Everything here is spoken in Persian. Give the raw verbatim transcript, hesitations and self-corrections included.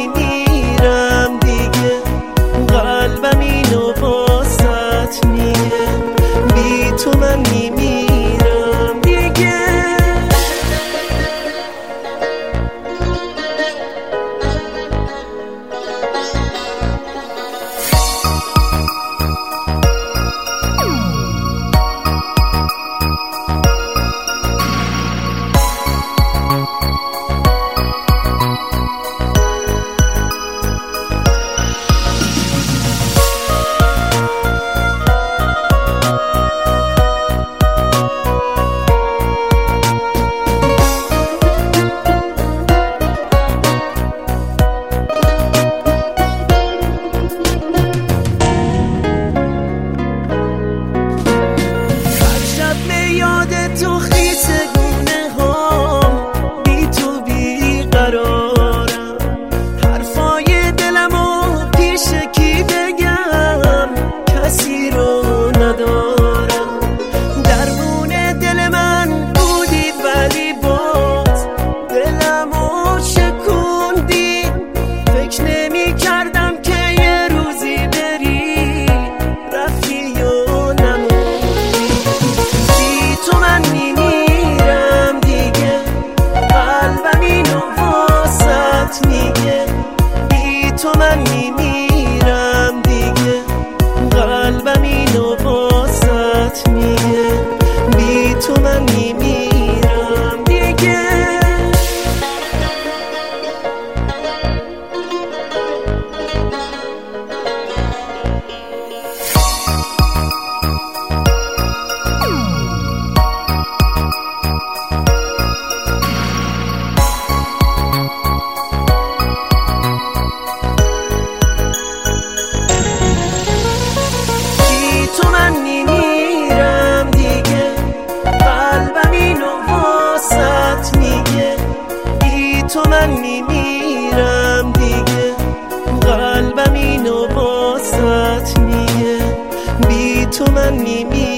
میمیرم دیگه، قلبم اینو واسط میگه، بی تو من میمیرم دیگه. یاد تو خیس گونه ها، بی تو بی قرارم، حرفای دلمو پیش کی بگم، کسی رو ندارم. درمون دل من بودی ولی باز دلمو شکوندی، فکر نمی کردم که یه روزی بری، رفتی و نموندی. تو من میمیرم دیگه، قلبم اینو واسط میگه، بی تو من میمیرم دیگه، قلبم اینو واسط میگه، بی تو من میمیرم دیگه. تو من میمیرم دیگه، قلبم اینو واسط میگه، بی تو من میمیرم دیگه، قلبم اینو واسط میگه، بی تو من میمیرم.